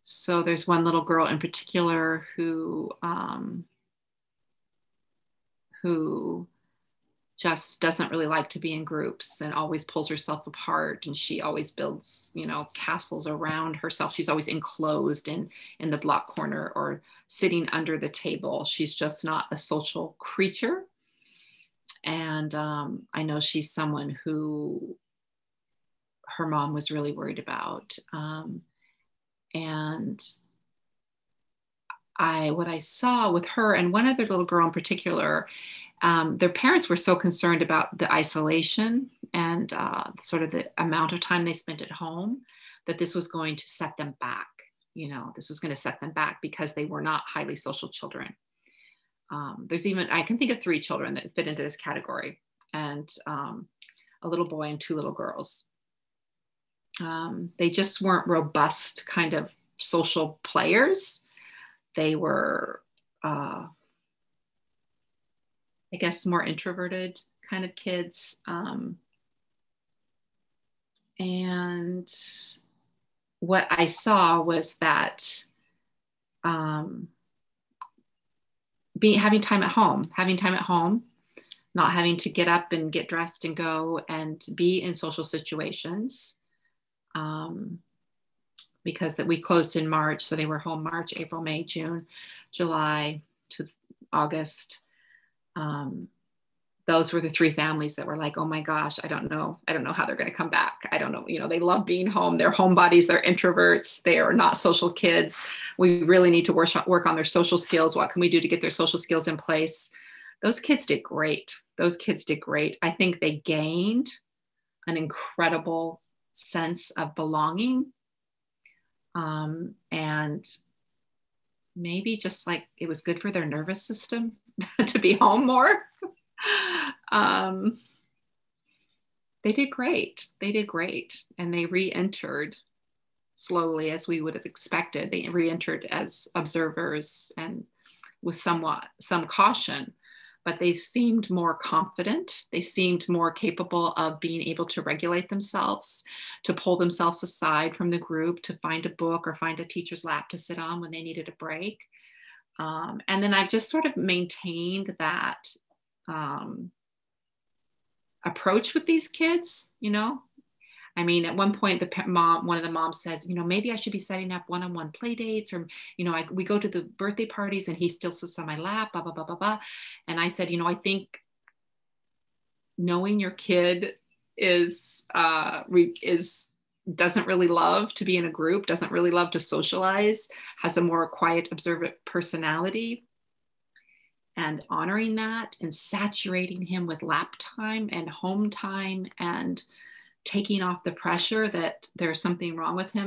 So there's one little girl in particular who just doesn't really like to be in groups and always pulls herself apart, and she always builds, castles around herself. She's always enclosed in the block corner or sitting under the table. She's just not a social creature. And I know she's someone who her mom was really worried about. And what I saw with her and one other little girl in particular, their parents were so concerned about the isolation and sort of the amount of time they spent at home that this was going to set them back. This was going to set them back because they were not highly social children. I can think of 3 children that fit into this category, and a little boy and 2 little girls. They just weren't robust kind of social players. They were, I guess, more introverted kind of kids. And what I saw was that having time at home, not having to get up and get dressed and go and be in social situations. Because that we closed in March, so they were home March, April, May, June, July to August. Those were the 3 families that were like, oh my gosh, I don't know how they're going to come back. I don't know, they love being home. They're homebodies, they're introverts, they are not social kids. We really need to work on their social skills. What can we do to get their social skills in place? Those kids did great. I think they gained an incredible sense of belonging. And maybe just like it was good for their nervous system to be home more. They did great. And they re-entered slowly, as we would have expected. They re-entered as observers and with some caution, but they seemed more confident. They seemed more capable of being able to regulate themselves, to pull themselves aside from the group, to find a book or find a teacher's lap to sit on when they needed a break. And then I've just sort of maintained that approach with these kids. I mean, at one point, one of the moms said, maybe I should be setting up one-on-one play dates, or, we go to the birthday parties and he still sits on my lap, blah, blah, blah, blah, blah. And I said, I think knowing your kid doesn't really love to be in a group, doesn't really love to socialize, has a more quiet, observant personality, and honoring that and saturating him with lap time and home time and taking off the pressure that there's something wrong with him